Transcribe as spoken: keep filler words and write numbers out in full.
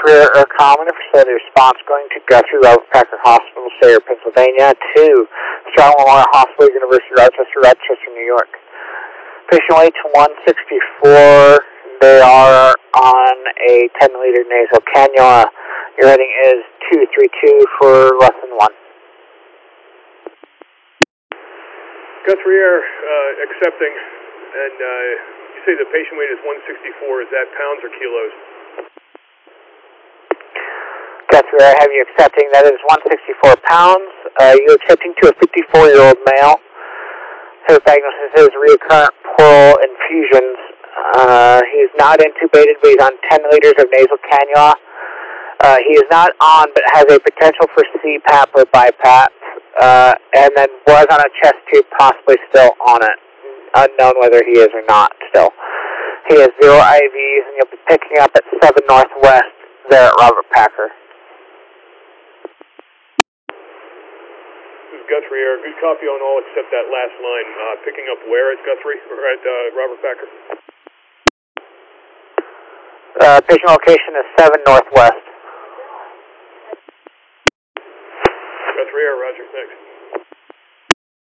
Guthrie Air, Air Common, facility response going to Guthrie Robert Packer Hospital, Sayre, Pennsylvania, to Strong Memorial Hospital, University of Rochester, Rochester, New York. Patient weight one sixty-four. They are on a ten liter nasal cannula. Your rating is two three two for less than one. Guthrie Air, uh, accepting, and uh, you say the patient weight is one sixty-four. Is that pounds or kilos? Guthrie Air, have you accepting? That is one sixty-four pounds. Uh, you're accepting to a fifty-four-year-old male. His diagnosis is recurrent pleural infusions. Uh, he is not intubated, but he's on ten liters of nasal cannula. Uh, he is not on, but has a potential for C PAP or BiPAP, uh, and then was on a chest tube, possibly still on it. Unknown whether he is or not still. He has zero I Vs, and you'll be picking up at seven Northwest there at Robert Packer. This is Guthrie Air. Good copy on all except that last line. Uh, picking up where at Guthrie, or at uh, Robert Packer? Uh, patient location is seven Northwest. Guthrie Air, roger, thanks.